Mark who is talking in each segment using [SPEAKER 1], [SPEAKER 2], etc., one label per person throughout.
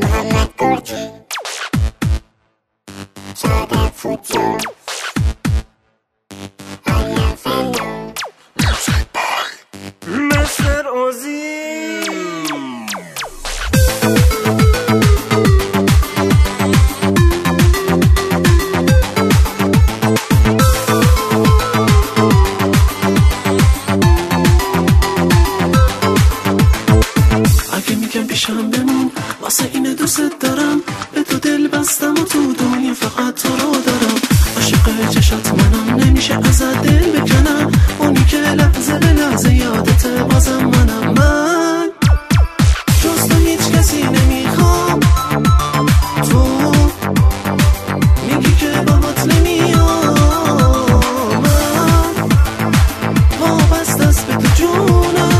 [SPEAKER 1] محمد گرجی شاید فوتو آیا فنو
[SPEAKER 2] مستر اوزی
[SPEAKER 3] پیشم بمون واسه اینه دوست دارم به تو دل بستم و تو دنیا فقط تو رو دارم عاشق چشات منم نمیشه ازت دل بکنم اونی که لحظه به لحظه یادت بازم من جز تو هیچ کسی نمیخوام تو میگی که باهات نمیام من وابسته است به تو جونم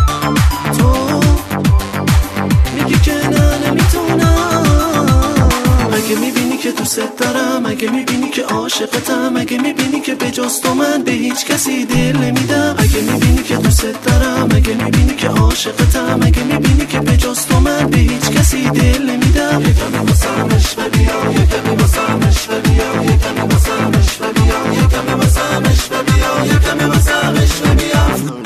[SPEAKER 3] اگه میبینی که دوست دارم اگه میبینی که عاشقتم اگه میبینی که به جز تو من به هیچ کسی دل نمیدم اگه میبینی که دوست دارم اگه میبینی که عاشقتم اگه میبینی که به جز تو من به هیچ کسی دل نمیدم یکمی واسمش و بیا یکمی واسمش و بیا یکمی واسمش و بیا یکمی واسمش و بیا یکمی واسمش و بیا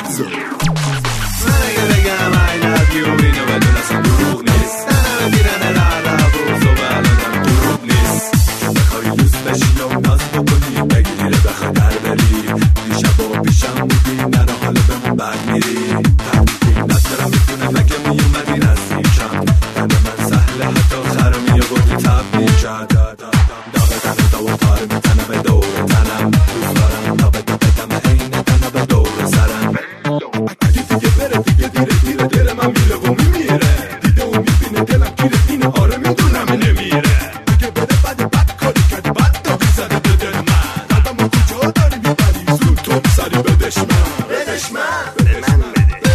[SPEAKER 4] من اگه بگم I love you اینو بدون اصلا دروغ نیست نه بگیرن رعب و زبالانم دروغ نیست چون بخوای دوست بشی و ناز بکنی بگیره بخوای در بری دیشب و پیشم بودی نره حالا بمون بر میری تحریکی ندارم میتونم اگه میومدی نزدیکم دم من سهله حتی خرمی و بودی تبریکت داغ تنه تا و تار میتنه به دور تنم دوست دارم تا به بدم عین تنه به دور سرم اگه دیگه بره دیگه دیره دیره دل من میره و میمیره دیده و میبینه دلم گیره اینه آره میدونم نمیره دیگه بده بد کاری کردی بد تا بیزده به دل من قدم و کجا داری میبری زود تو میسری بدش من بدش من بدش من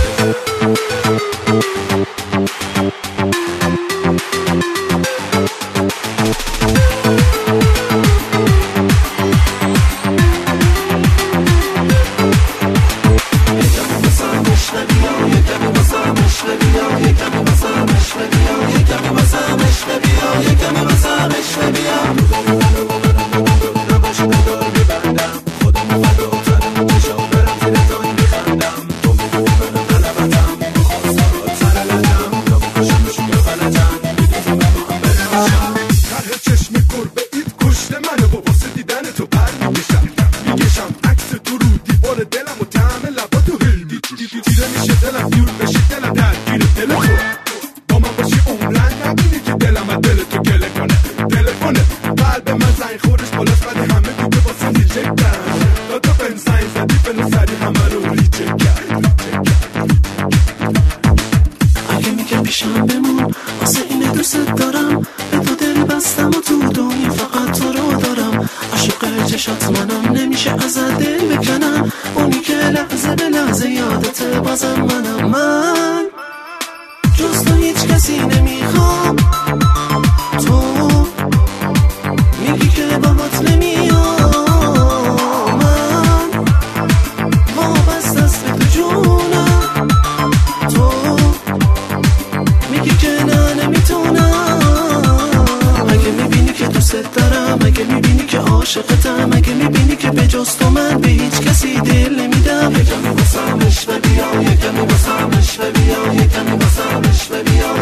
[SPEAKER 3] پیشم بمون واسه اینه دوست دارم به تو دل بستم و تو دنیا فقط تو رو دارم عاشق چشات منم نمیشه ازت دل بکنم اونی که لحظه به لحظه یادت بازم من جز تو هیچ کسی نمیخوام تو میگی که باهات نمیام من وابسته است به تو جونم تو میگی که نه نمیتونم اگه میبینی که دوست دارم اگه میبینی که عاشقتم اگه میبینی که به جز تو من به هیچ کسی دل نمیدم یکمی واسمش و بیا یکمی واسمش و بیا یکمی واسمش و بیا